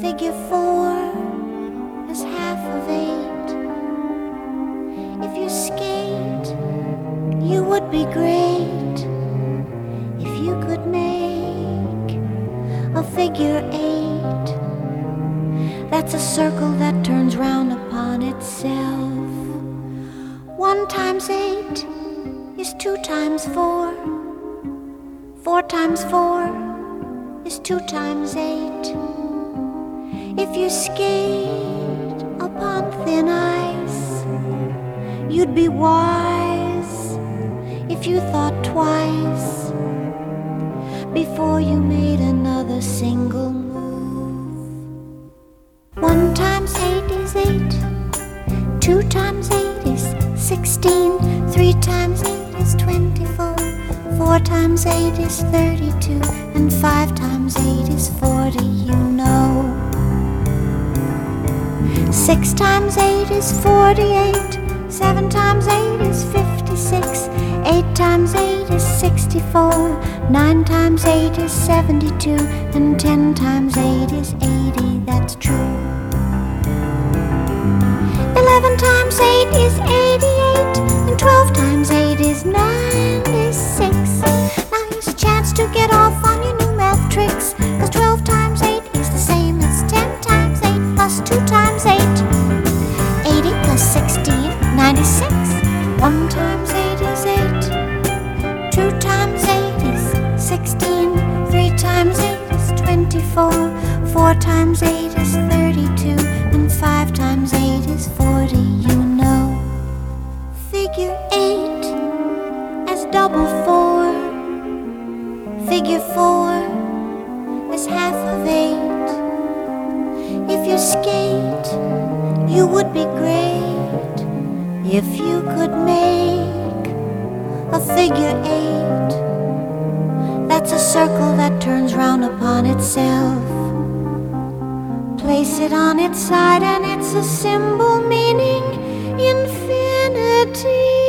Figure 4 is half of 8. If you skate, you would be great if you could make a figure 8. That's a circle that turns round upon itself. 1 times 8 is 2 times 4. 4 times 4 is 2 times 8. If you skate upon thin ice, you'd be wise if you thought twice before you made another single move. 1 times 8 is 8. 2 times 8 is 16. 3 times 8 is 24. 4 times 8 is 32. And 5 times 8 is 40, you know. 6 times 8 is 48. 7 times 8 is 56. 8 times 8 is 64. 9 times 8 is 72. And 10 times 8 is 80, that's true. 11 times 8 is 88. And 12 times 8 is 96. Now here's a chance to get off on your new math tricks, 'cause 12 times 8 is the same as 10 times 8 plus 2 times 8. 80 plus 16, 96. 1 times 8 is 8. 2 times 8 is 16. 3 times 8 is 24. 4 times 8 is 32. And 5 times 8 is 40, you know. Figure 8 as double 4. Figure 4 is half of 8. If you skate, you would be great if you could make a figure 8. That's a circle that turns round upon itself. Place it on its side and it's a symbol meaning infinity.